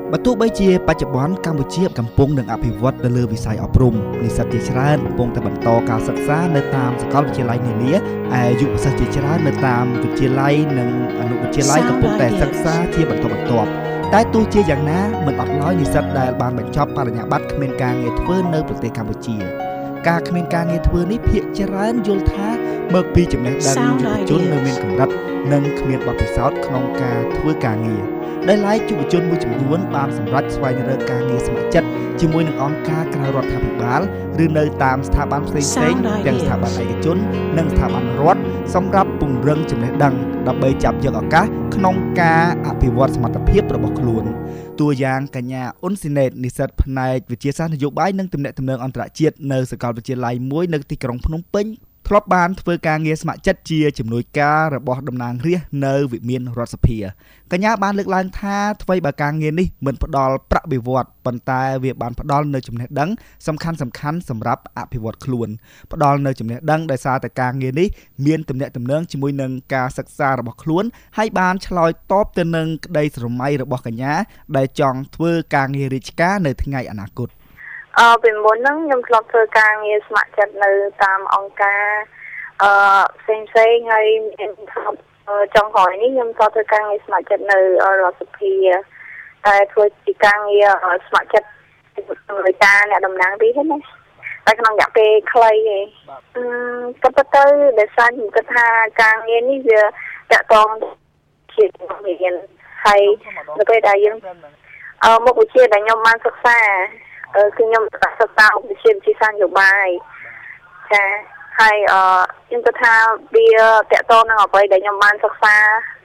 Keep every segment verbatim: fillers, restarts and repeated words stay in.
Batu ទោះបីជាបច្ចុប្បន្នកម្ពុជាកំពុងនឹងអភិវឌ្ឍទៅលើវិស័យអប់រំនិស្សិតជាច្រើនកំពុងតែបន្តការសិក្សានៅតាមសាកលវិទ្យាល័យនានាឯយុវសិស្សជាច្រើននៅតាមវិទ្យាល័យនិងអនុវិទ្យាល័យកំពុងតែសិក្សាជាបន្តបន្ទាប់តែទោះជាយ៉ាងណាមិនអត់ឡើយនិស្សិតដែលបានបញ្ចប់បរិញ្ញាបត្រគ្មានការងារធ្វើនៅប្រទេសកម្ពុជាការគ្មានការងារធ្វើនេះភាគច្រើនយល់ថាមកពីចំណេះដឹងយុវជននៅមានកម្រិតនិងគ្មានបទពិសោធន៍ក្នុងការធ្វើការងារដែលឡែកយុវជនមួយចំនួនបានសម្រេចស្វែងរកការងារស្ម័គ្រចិត្តជាមួយនឹងអង្គការក្រៅរដ្ឋាភិបាលឬនៅតាមស្ថាប័នផ្សេងៗទាំងស្ថាប័នឯកជននិងស្ថាប័នរដ្ឋសម្រាប់ពង្រឹងចំណេះដឹងដើម្បីចាប់យកឱកាសក្នុងការអភិវឌ្ឍសមត្ថភាពរបស់ខ្លួនតួយ៉ាងកញ្ញាអ៊ុនស៊ីណេតនិស្សិតផ្នែកវិទ្យាសាស្ត្រនយោបាយនិងទំនាក់ទំនងអន្តរជាតិនៅសាកលវិទ្យាល័យមួយនៅទីក្រុងភ្នំពេញធ្លាប់បានធ្វើការងារស្ម័គ្រចិត្តជាជំនួយការរបស់តំណាងរាស្ត្រនៅវិមានរដ្ឋសភាកញ្ញាបានលើកឡើងថាអ្វីបើការងារនេះមិនផ្ដល់ប្រាក់បៀវត្សប៉ុន្តែវាបានផ្ដល់នូវចំណេះដឹងសំខាន់សំខាន់សម្រាប់អភិវឌ្ឍខ្លួនផ្ដល់នូវចំណេះដឹងដោយសារតែការងារនេះមានទំនាក់ទំនងជាមួយនឹងការសិក្សារបស់ខ្លួនហើយបានឆ្លើយតបទៅនឹងក្តីស្រមៃរបស់កញ្ញាដែលចង់ធ្វើការងាររាជការនៅថ្ងៃអនាគតអឺពីមុនហ្នឹងខ្ញុំធ្លាប់ធ្វើការងារស្ម័គ្រចិត្តនៅតាមអង្គការអឺផ្សេងផ្សេងហើយមានចុងក្រោយនេះខ្ញុំក៏ធ្វើការងារស្ម័គ្រចិត្តនៅរដ្ឋសភាតែធ្វើជាការងារស្ម័គ្រចិត្តជាមួយការអ្នកតំណាងទីហ្នឹងណាតែក្នុងរយៈពេលខ្លីទេអឺក៏ប៉ុន្តែដោយសារខ្ញុំគិតថាការងារនេះវាតាក់ទងជាមានហើយនៅពេលដែលយើងអឺមុខវិជ្ជាដែលខ្ញុំបានសិក្សាគឺខ្ញុំសិក្សាវិជ្ជាវិទ្យាសាស្ត្រនយោបាយចាហើយអឺខ្ញុំគិតថាវាតកតនឹងអ្វីដែលខ្ញុំបានសិក្សា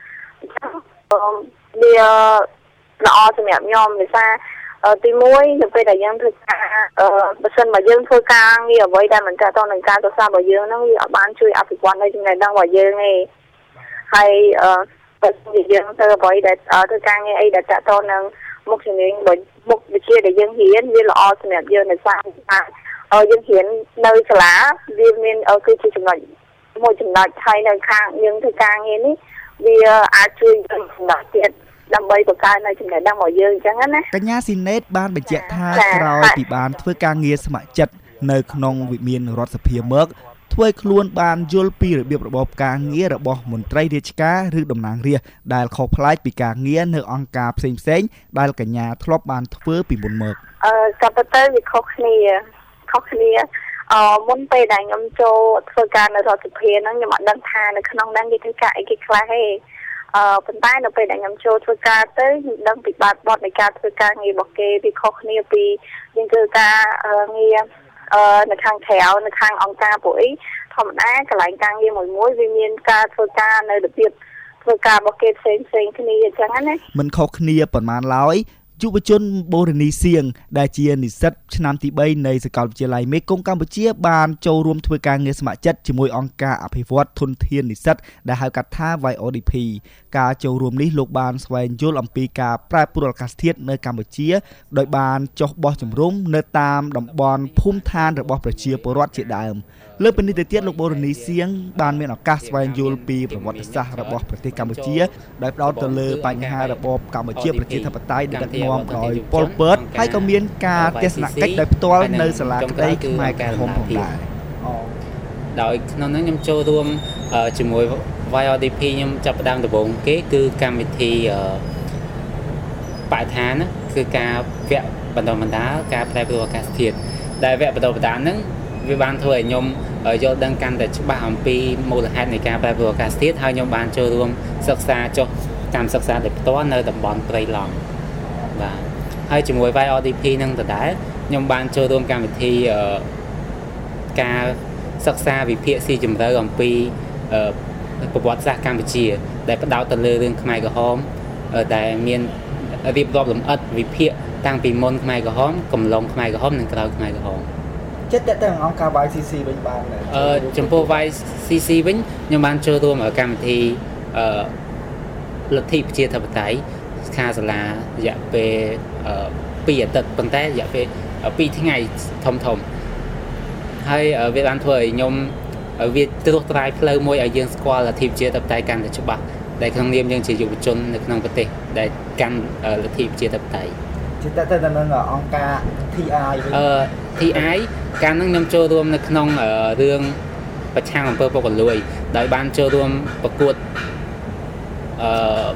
វាល្អសម្រាប់ខ្ញុំដោយសារទីមួយនៅពេលដែលយើងធ្វើការអឺបើសិនមកយើងធ្វើការងារអ្វីដែលមិនតកតនឹងការសិក្សារបស់យើងហ្នឹងវាអត់បានជួយអភិវឌ្ឍនៅចំណេះដឹងរបស់យើងទេហើយអឺបើយើងធ្វើអ្វីដែលធ្វើការងារអីដែលតកតនឹងមុខជំនាញមុខវិជ្ជាដែលយើងរៀនវាល្អសម្រាប់យើងនៅសារអឺយើងរៀននៅសាលាវាមានគឺជាចំណុចមួយចំណុចហើយនៅខាងយើងធ្វើការងារនេះវាអាចជួយយើងចំណុចទៀតដើម្បីបង្កើននៅចំណេះដឹងរបស់យើងអញ្ចឹងណាកញ្ញាស៊ីណេតបានបញ្ជាក់ថាក្រោយពីបានធ្វើការងារស្ម័គ្រចិត្តនៅក្នុងវិមានរដ្ឋសភាមកធ្វើឲ្យខ្លួនបានយល់ពីរបៀបរបបការងាររបស់មន្ត្រីរាជការឬតំណាងរាស្ត្រដែលខុសប្លែកពីការងារនៅអង្គការផ្សេងផ្សេងដែលកញ្ញាធ្លាប់បានធ្វើពីមុនមកអឺក៏ប៉ុន្តែវាខុសគ្នាខុសគ្នាអឺមុនពេលដែលខ្ញុំចូលធ្វើការនៅរដ្ឋសភាហ្នឹងខ្ញុំអត់ដឹងថានៅក្នុងហ្នឹងគេធ្វើការអីគេខ្លះទេអឺប៉ុន្តែនៅពេលដែលខ្ញុំចូលធ្វើការទៅខ្ញុំដឹងពីបាតបទនៃការធ្វើការងាររបស់គេវាខុសគ្នាពីយើងធ្វើការងារអឺនៅខាងក្រៅនៅខាងអង្គការពួកអីធម្មតាកន្លែងការងារមួយមួយវាមានការធ្វើការនៅរបៀបធ្វើការរបស់គេផ្សេងផ្សេងគ្នាអញ្ចឹងណាមិនខុសគ្នាប៉ុន្មានឡើយយុវជនបូរនីសៀងដែលជានិស្សិតឆ្នាំទីបីនៃសាកលវិទ្យាល័យមេគង្គកម្ពុជាបានចូលរួមធ្វើការងារស្ម័គ្រចិត្តជាមួយអង្គការអភិវឌ្ឍធនធាននិស្សិតដែលហៅកាត់ថា វ៉ៃ អូ ឌី ភី ការចូលរួមនេះលោកបានស្វែងយល់អំពីការប្រែប្រួលអាកាសធាតុនៅកម្ពុជាដោយបានចុះបោះជំរំនៅតាមតំបន់ភូមិឋានរបស់ប្រជាពលរដ្ឋជាដើមលើពីនេះទៅទៀតលោកបូរនីសៀងបានមានឱកាសស្វែងយល់ពីប្រវត្តិសាស្ត្ររបស់ប្រទេសកម្ពុជាដោយផ្ដោតទៅលើបញ្ហារបបកម្ពុជាប្រជាធិបតេយ្យដែលដឹកនាំដោយប៉ុលពតហើយក៏មានការទស្សនកិច្ចដោយផ្ទាល់នៅសាលាក្តីខ្មែរក្រហមផងដែរដោយក្នុងនោះខ្ញុំចូលរួមជាមួយ វ៉ៃ អូ ឌី ភី ខ្ញុំចាប់ផ្ដើមដំបូងគេគឺកម្មវិធីបរិស្ថានគឺការវគ្គបណ្ដុះបណ្ដាលការប្រែប្រួលអាកាសធាតុដែលវគ្គបណ្ដុះបណ្ដាលហ្នឹងវាបានធ្វើឲ្យខ្ញុំយល់ដឹងកាន់តែច្បាស់អំពីមូលហេតុនៃការប្រែប្រួលអាកាសធាតុហើយខ្ញុំបានចូលរួមសិក្សាចុះតាមសិក្សាដោយផ្ទាល់នៅតំបន់ព្រៃឡង់បាទហើយជាមួយ វ៉ៃ អូ ឌី ភី នឹងដដែលខ្ញុំបានចូលរួមកម្មវិធីការសិក្សាវិភាគស៊ីជម្រៅអំពីប្រវត្តិសាស្ត្រកម្ពុជាដែលផ្ដោតទៅលើរឿងខ្មែរក្រហមដែលមានរៀបរាប់លម្អិតវិភាគតាំងពីមុនខ្មែរក្រហមកំឡុងខ្មែរក្រហមនិងក្រោយខ្មែរក្រហមចិត្តតែអង្គការ វ៉ៃ ស៊ី ស៊ី វិញបានអឺចំពោះ វ៉ៃ ស៊ី ស៊ី វិញខ្ញុំបានចូលរួមកម្មវិធីអឺលទ្ធិប្រជាធិបតេយ្យខាសាលារយៈពេលពីរអាទិត្យប៉ុន្តែរយៈពេលពីរថ្ងៃធំធំហើយវាបានធ្វើឲ្យខ្ញុំវាត្រួសត្រាយផ្លូវមួយឲ្យយើងស្គាល់លទ្ធិប្រជាធិបតេយ្យកាន់តែច្បាស់ដែលក្នុងនាមយើងជាយុវជននៅក្នុងប្រទេសដែលកាន់លទ្ធិប្រជាធិបតេយ្យជាតើទៅនឹងអង្គការ ที ไอអឺ ที ไอ កាលហ្នឹងខ្ញុំចូលរួមនៅក្នុងរឿងប្រឆាំងអំពើពុករលួយដោយបានចូលរួមប្រកួតអឺ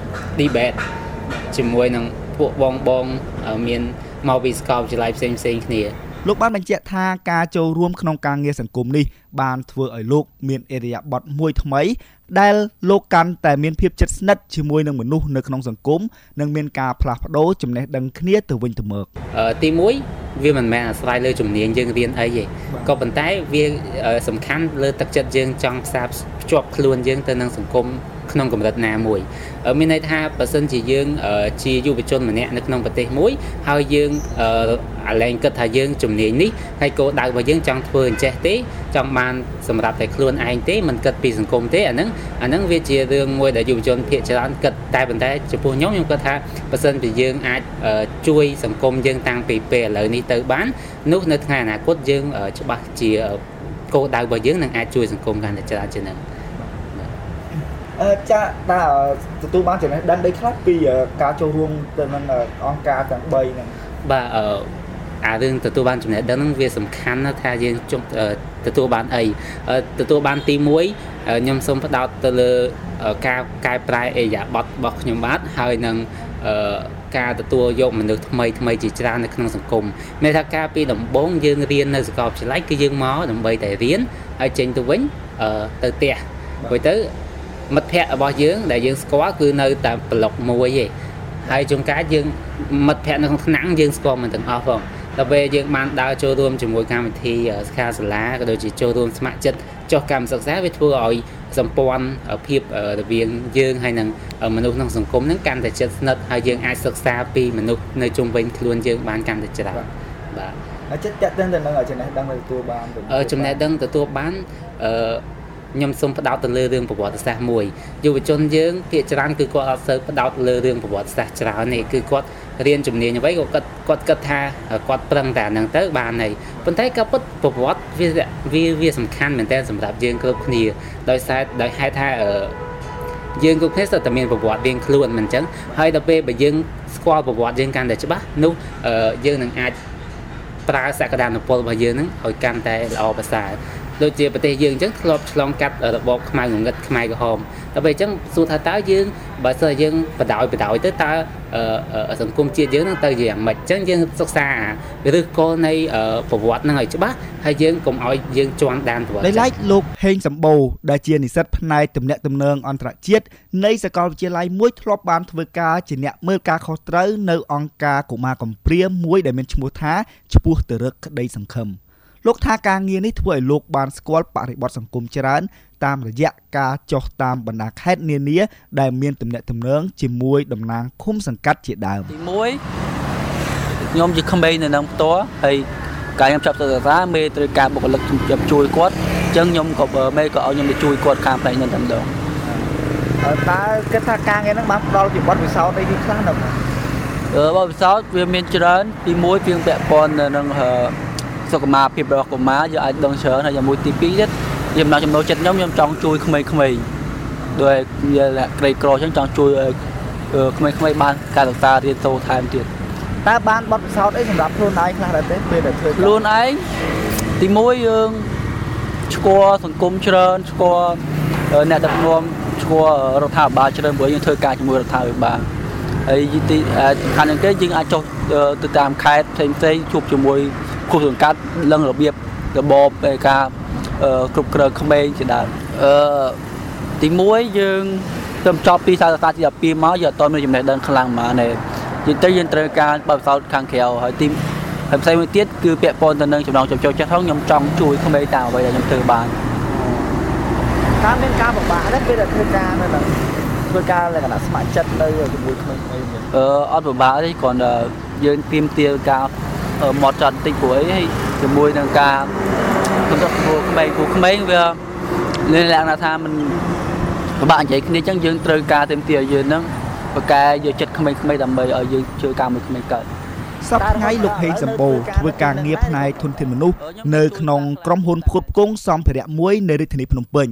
debate ជាមួយនឹងពួកបងបងមានមកពីសាកលវិទ្យាល័យផ្សេងផ្សេងគ្នាលោកបានបញ្ជាក់ថាការចូលរួមក្នុងការងារសង្គមនេះបានធ្វើឲ្យលោកមានអេរិយាបថមួយថ្មីដែលលោកកាន់តែមានភាពជិតស្និទ្ធជាមួយនឹងមនុស្សនៅក្នុងសង្គមនិងមានការផ្លាស់ប្ដូរចំណេះដឹងគ្នាទៅវិញទៅមកទីមួយវាមិនមែនអាស្រ័យលើជំនាញយើងរៀនអីទេក៏ប៉ុន្តែវាសំខាន់លើទឹកចិត្តយើងចង់ផ្សារភ្ជាប់ខ្លួនយើងទៅនឹងសង្គមក្នុងកម្រិតណាមួយមានន័យថាបើសិនជាយើងជាយុវជនម្នាក់នៅក្នុងប្រទេសមួយហើយយើងអាឡែងគិតថាយើងជំនាញនេះហើយគោលដៅរបស់យើងចង់ធ្វើអញ្ចេះទេចង់បានសម្រាប់តែខ្លួនឯងទេមិនគិតពីសង្គមទេអាហ្នឹងអាហ្នឹងវាជារឿងមួយដែលយុវជនភាគច្រើនគិតតែប៉ុន្តែចំពោះខ្ញុំខ្ញុំគិតថាបើសិនជាយើងអាចជួយសង្គមយើងតាំងពីពេលឥឡូវនេះទៅបាននោះនៅថ្ងៃអនាគតយើងច្បាស់ជាគោលដៅរបស់យើងនឹងអាចជួយសង្គមកាន់តែច្រើនជាងហ្នឹងអឺចាតើទទួលបានចំណេះដឹងដីខ្លះពីការចូលរួមទៅនឹងអង្គការទាំងបីហ្នឹងបាទអឺអារឿងទទួលបានចំណេះដឹងហ្នឹងវាសំខាន់ណាស់ថាយើងជុំទទួលបានអីទទួលបានទីមួយខ្ញុំសូមផ្ដោតទៅលើការកែប្រែអេយ៉ាប័តរបស់ខ្ញុំបាទហើយនឹងការទទួលយកមនុស្សថ្មីថ្មីជាច្រើននៅក្នុងសង្គមមានថាការពីដំបូងយើងរៀននៅសាកលវិទ្យាល័យគឺយើងមកដើម្បីតែរៀនហើយចេញទៅវិញទៅផ្ទះព្រោះទៅមិត្តភ័ក្តិរបស់យើងដែលយើងស្គាល់គឺនៅតែប្លុកមួយទេហើយជួនកាលយើងមិត្តភ័ក្តិនៅក្នុងថ្នាក់យើងស្គាល់មិនទាំងអស់ផងដល់ពេលយើងបានដើរចូលរួមជាមួយកម្មវិធីសិក្ខាសាលាក៏ដូចជាចូលរួមស្ម័គ្រចិត្តចុះកម្មសិក្សាវាធ្វើឲ្យសម្ព័ន្ធភាពរវាងយើងហើយនឹងមនុស្សក្នុងសង្គមហ្នឹងកាន់តែជិតស្និទ្ធហើយយើងអាចសិក្សាពីមនុស្សនៅជុំវិញខ្លួនយើងបានកាន់តែច្រើនបាទហើយចិត្តតាក់ទងទៅនឹងចំណេះដឹងទទួលបានចំណេះដឹងទទួលបានអឺខ្ញុំសូមផ្ដោតទៅលើរឿងប្រវត្តិសាស្ត្រមួយយុវជនយើងភាគច្រើនគឺគាត់អត់សូវផ្ដោតលើរឿងប្រវត្តិសាស្ត្រច្រើនទេគឺគាត់រៀនជំនាញអ្វីក៏គាត់គាត់គិតថាគាត់ប្រឹងតែអាហ្នឹងទៅបានហើយប៉ុន្តែក៏ពិតប្រវត្តិវាវាវាសំខាន់មែនតើសម្រាប់យើងគ្រប់គ្នាដោយសារដោយហេតុថាយើងគ្រប់គ្នាសុទ្ធតែមានប្រវត្តិរៀងខ្លួនមិនអញ្ចឹងហើយដល់ពេលបើយើងស្គាល់ប្រវត្តិយើងកាន់តែច្បាស់នោះយើងនឹងអាចប្រើសក្តានុពលរបស់យើងហ្នឹងឲ្យកាន់តែល្អប្រសើរដូចជាប្រទេសយើងអញ្ចឹងធ្លាប់ឆ្លងកាត់របបខ្មែរងងឹតខ្មែរក្រហមដល់ពេលអញ្ចឹងសួរថាតើយើងបើសិនយើងបដ ாய் បដ ாய் ទៅតើសង្គមជាតិយើងនឹងទៅយ៉ាងម៉េចអញ្ចឹងយើងសិក្សាឬគល់នៃប្រវត្តិហ្នឹងឲ្យច្បាស់ហើយយើងកុំឲ្យយើងជន់ដានប្រវត្តិដោយឡែកលោកហេងសម្បូរដែលជានិស្សិតផ្នែកទំនាក់ទំនងអន្តរជាតិនៃសាកលវិទ្យាល័យមួយធ្លាប់បានធ្វើការជាអ្នកមើលការខុសត្រូវនៅអង្គការកុមារកំព្រាមួយដែលមានឈ្មោះថាឆ្ពោះទៅរកក្តីសង្ឃឹមលោកថាការងារនេះធ្វើឲ្យលោកបានស្គាល់បរិបទសង្គមច្រើនតាមរយៈការចុះតាមបណ្ដាខេត្តនានាដែលមានទំនាក់ទំនងជាមួយតំណាងឃុំសង្កាត់ជាដើមទីមួយខ្ញុំជាក្មេងនៅនឹងផ្ទាល់ហើយកាលខ្ញុំចាប់ទៅសាលាមេត្រូវការបុគ្គលិកជួយគាត់អញ្ចឹងខ្ញុំក៏មេក៏ឲ្យខ្ញុំទៅជួយគាត់ខាងផ្នែកនេះតែម្ដងតើគិតថាការងារហ្នឹងបានផ្ដល់ជាបទពិសោធន៍អីខ្លះទៅអឺបទពិសោធន៍វាមានច្រើនទីមួយពីពាក់ព័ន្ធនឹងសុខភាពរបស់កុមារយើងអាចដឹងច្រើនហើយមួយទីពីរទៀតខ្ញុំដល់ចំណូលចិត្តខ្ញុំខ្ញុំចង់ជួយក្មេងៗដោយវាក្រីក្រអញ្ចឹងចង់ជួយក្មេងៗបានការសិក្សារៀនសូត្រថែមទៀតតើបានបទពិសោធន៍អីសម្រាប់ខ្លួនឯងខ្លះដែរទេពេលដែលធ្វើខ្លួនឯងទីមួយយើងស្គាល់សង្គមច្រើនស្គាល់អ្នកដឹកនាំស្គាល់រដ្ឋាភិបាលច្រើនព្រោះយើងធ្វើការជាមួយរដ្ឋាភិបាលហើយទីសំខាន់ជាងគេយើងអាចចុះទៅតាមខេត្តផ្សេងផ្សេងជួបជាមួយគូសង្កាត់ឡើងរបៀបរបបនៃការគ្រប់គ្រងក្មេងជាដើមអឺទីមួយយើងទៅចប់ពីសាស្ត្រាចារ្យទី12មកយើងអត់មានចំណេះដឹងខ្លាំងហ្មងទេនិយាយទៅយើងត្រូវការបបិសោតខាងក្រៅហើយទីហើយផ្សេងមួយទៀតគឺពាក់ព័ន្ធទៅនឹងចំណងចំចូលចិត្តផងខ្ញុំចង់ជួយក្មេងតាមអ្វីដែលខ្ញុំធ្វើបានតាមមានការពិបាកដែរពេលដែលធ្វើការនៅនឹងធ្វើការលក្ខណៈស្ម័គ្រចិត្តនៅជាមួយក្មេងៗអឺអត់ពិបាកទេគ្រាន់តែយើងទៀមទាការមកចត់បន្តិចព្រោះអីហើយជាមួយនឹងការកំដរគ្រូក្មេងគ្រូក្មេងវាលក្ខណៈថាมันពិបាកនិយាយគ្នាអញ្ចឹងយើងត្រូវការទៀមទាយើងហ្នឹងបកកែយកចិត្តក្មេងៗដើម្បីឲ្យយើងជួយការមួយក្មេងកើតសប្តាហ៍ថ្ងៃលោកហេងសម្បូរធ្វើការងារផ្នែកធនធានមនុស្សនៅក្នុងក្រុមហ៊ុនផ្គត់ផ្គង់សម្ភារៈមួយនៅរាជធានីភ្នំពេញ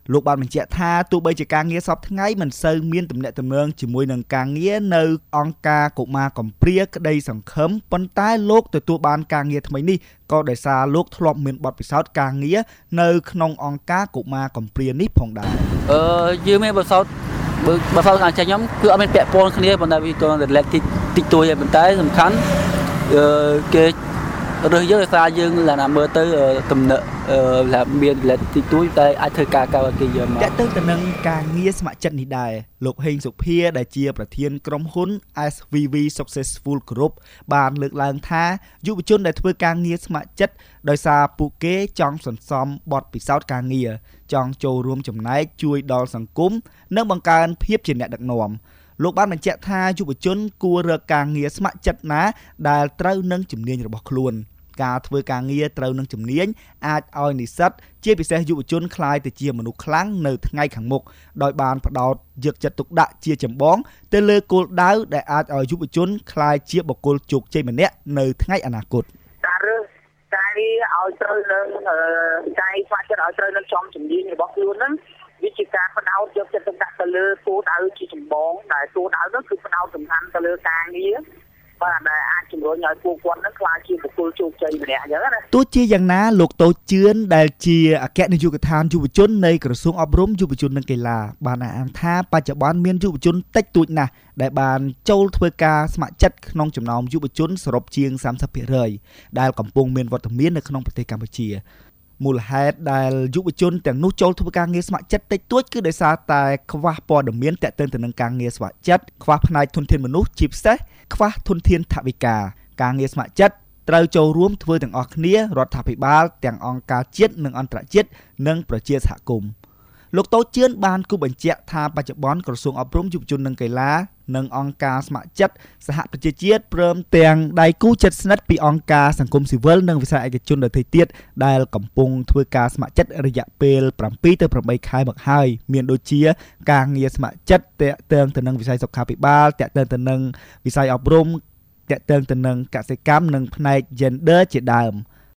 លោកបានបញ្ជាក់ថាទោះបីជាការងារសពថ្ងៃមិនសូវមានទំនាក់ទំនងជាមួយនឹងការងារនៅអង្គការកុមារកំព្រាក្តីសង្ឃឹមប៉ុន្តែលោកទទួលបានការងារថ្មីនេះក៏ដោយសារលោកធ្លាប់មានបទពិសោធន៍ការងារនៅក្នុងអង្គការកុមារកំព្រានេះផងដែរអឺយើងមានបទពិសោធន៍បើបើខាងខ្ញុំគឺអត់មានពាក់ព័ន្ធគ្នាប៉ុន្តែវាទៅរលែកតិចតិចតួចហើយប៉ុន្តែសំខាន់អឺគេរើសយើងដោយសារយើងlàណាមើលទៅទំនាក់làមានរលែកតិចតួចតែអាចធ្វើការកៅគេយកមកតែទៅទៅនឹងការងារស្ម័គ្រចិត្តនេះដែរលោកហេងសុភាដែលជាប្រធានក្រុមហ៊ុន ét វី វី Successful Group បានលើកឡើងថាយុវជនដែលធ្វើការងារស្ម័គ្រចិត្តដោយសារពួកគេចង់សន្សំបទពិសោធន៍ការងារចង់ចូលរួមចំណែកជួយដល់សង្គមនិងបង្កើនភាពជាអ្នកដឹកនាំលោកបានបញ្ជាក់ថាយុវជនគួររកការងារស្ម័គ្រចិត្តណាដែលត្រូវនឹងជំនាញរបស់ខ្លួនការធ្វើការងារត្រូវនឹងជំនាញអាចឲ្យនិស្សិតជាពិសេសយុវជនក្លាយទៅជាមនុស្សខ្លាំងនៅថ្ងៃខាងមុខដោយបានផ្ដោតយកចិត្តទុកដាក់ជាចម្បងទៅលើគោលដៅដែលអាចឲ្យយុវជនក្លាយជាបុគ្គលជោគជ័យម្នាក់នៅថ្ងៃអនាគតការរើសការងារឲ្យត្រូវនឹងការស្ម័គ្រចិត្តឲ្យត្រូវនឹងចំជំនាញរបស់ខ្លួនហ្នឹងវាជាការផ្ដោតយកចិត្តទុកដាក់ទៅលើគោលដៅជាចម្បងដែលគោលដៅនោះគឺផ្ដោតសំខាន់ទៅលើការងារបាទដែលអាចជំរុញឲ្យពួកគាត់នឹងក្លាយជាបុគ្គលជោគជ័យម្នាក់អញ្ចឹងណាទោះជាយ៉ាងណាលោកតូចជឿនដែលជាអគ្គនាយកដ្ឋានយុវជននៃក្រសួងអប់រំយុវជននិងកីឡាបានអះអាងថាបច្ចុប្បន្នមានយុវជនតិចតួចណាស់ដែលបានចូលធ្វើការស្ម័គ្រចិត្តក្នុងចំណោមយុវជនសរុបជាង សាមសិបភាគរយ ដែលកំពុងមានវត្តមាននៅក្នុងប្រទេសកម្ពុជាមូលហេតុដែលយុវជនទាំងនោះចូលធ្វើការងារស្ម័គ្រចិត្តតិចតួចគឺដោយសារតែខ្វះព័ត៌មានទាក់ទងទៅនឹងការងារស្ម័គ្រចិត្តខ្វះផ្នែកធនធានមនុស្សជាពិសេសខ្វះធនធានថវិកាការងារស្ម័គ្រចិត្តត្រូវចូលរួមធ្វើទាំងអស់គ្នារដ្ឋាភិបាលទាំងអង្គការជាតិនិងអន្តរជាតិនិងប្រជាសហគមន៍លោកតូចជឿនបានគូបញ្ជាក់ថាបច្ចុប្បន្នក្រសួងអប់រំយុវជននិងកីឡានិងអង្គការស្ម័គ្រចិត្តសហប្រជាជាតិព្រមទាំងដៃគូជិតស្និទ្ធពីអង្គការសង្គមស៊ីវិលនិងវិស័យឯកជនដទៃទៀតដែលកំពុងធ្វើការស្ម័គ្រចិត្តរយៈពេលប្រាំពីរទៅប្រាំបីខែមកហើយមានដូចជាការងារស្ម័គ្រចិត្តតាក់ទងទៅនឹងវិស័យសុខាភិបាលតាក់ទងទៅនឹងវិស័យអប់រំតាក់ទងទៅនឹងកសិកម្មនិងផ្នែក gender ជាដើម